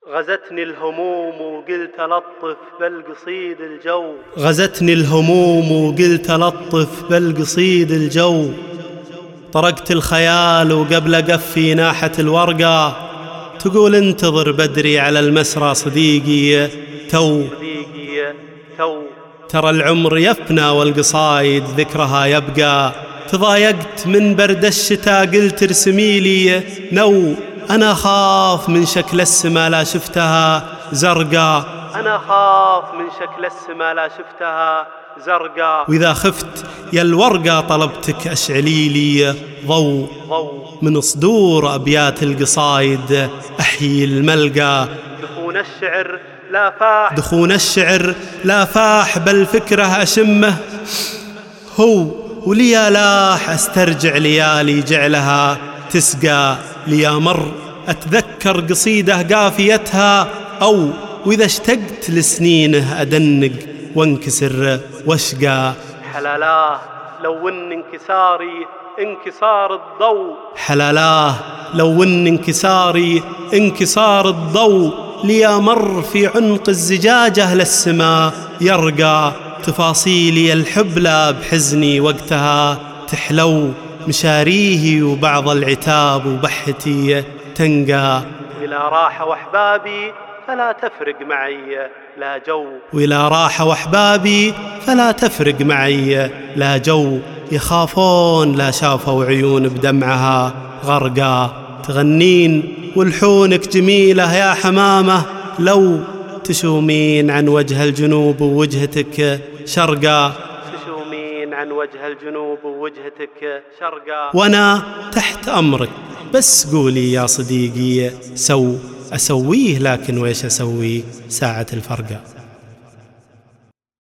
غزتني الهموم وقلت لطف بالقصيد الجو. غزتني الهموم وقلت لطف بالقصيد الجو. طرقت الخيال وقبل قفي ناحة الورقة، تقول انتظر بدري على المسرى صديقي تو. ترى العمر يفنى والقصايد ذكرها يبقى. تضايقت من برد الشتاء قلت ارسميلي نو. أنا خاف من شكل السما لا شفتها زرقا. أنا خاف من شكل السما لا شفتها زرقا. وإذا خفت يا الورقة طلبتك أشعليلي ضوء من صدور أبيات القصايد أحيي الملقى. دخون الشعر لا فاح، دخون الشعر لا فاح بالفكرة أشمه هو. وليا لاح أسترجع ليالي جعلها تسقى. ليا مر أتذكر قصيدة قافيتها أو. وإذا اشتقت لسنينه أدنق وانكسر واشقى. حلالاه لو ان انكساري انكسار الضوء. حلالاه لو ان انكساري انكسار الضوء. ليا مر في عنق الزجاجة للسماء يرقى. تفاصيلي الحبلى بحزني وقتها تحلو. مشاريه وبعض العتاب وبحتي تنقى. وإلى راح وأحبابي فلا تفرق معي لا جو. وإلى راح وأحبابي فلا تفرق معي لا جو. يخافون لا شافوا عيون بدمعها غرقا. تغنين والحونك جميلة يا حمامة لو. تشومين عن وجه الجنوب ووجهتك شرقا. تشومين عن وجه الجنوب ووجهتك شرقا. وأنا تحت أمرك بس قولي يا صديقي أسويه لكن ويش أسوي ساعة الفرقة.